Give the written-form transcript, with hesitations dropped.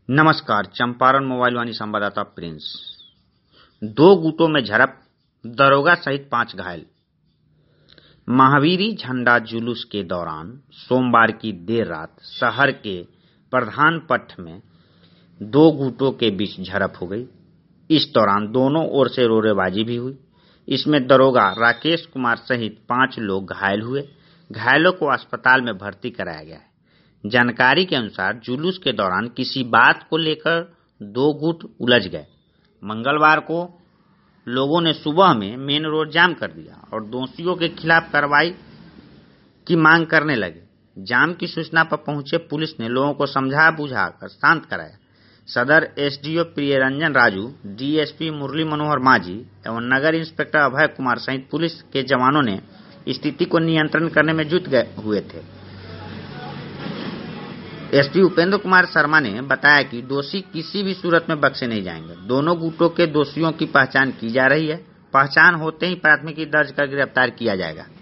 नमस्कार। चंपारण मोबाइल वाणी संवाददाता प्रिंस। 2 गुटों में झड़प, दरोगा सहित 5 घायल। महावीरी झंडा जुलूस के दौरान सोमवार की देर रात शहर के प्रधान पथ में 2 गुटों के बीच झड़प हो गई। इस दौरान दोनों ओर से रोरेबाजी भी हुई। इसमें दरोगा राकेश कुमार सहित 5 लोग घायल हुए। घायलों को अस्पताल में भर्ती कराया गया है। जानकारी के अनुसार जुलूस के दौरान किसी बात को लेकर 2 गुट उलझ गए। मंगलवार को लोगों ने सुबह में मेन रोड जाम कर दिया और दोषियों के खिलाफ कार्रवाई की मांग करने लगे। जाम की सूचना पर पहुंचे पुलिस ने लोगों को समझा बुझाकर शांत कराया। सदर एसडीओ प्रियरंजन राजू, डीएसपी मुरली मनोहर माझी एवं नगर इंस्पेक्टर अभय कुमार सहित पुलिस के जवानों ने स्थिति को नियंत्रण करने में जुट हुए थे। एसपी उपेंद्र कुमार शर्मा ने बताया कि दोषी किसी भी सूरत में बख्शे नहीं जाएंगे। दोनों गुटों के दोषियों की पहचान की जा रही है। पहचान होते ही प्राथमिकी दर्ज कर गिरफ्तार किया जाएगा।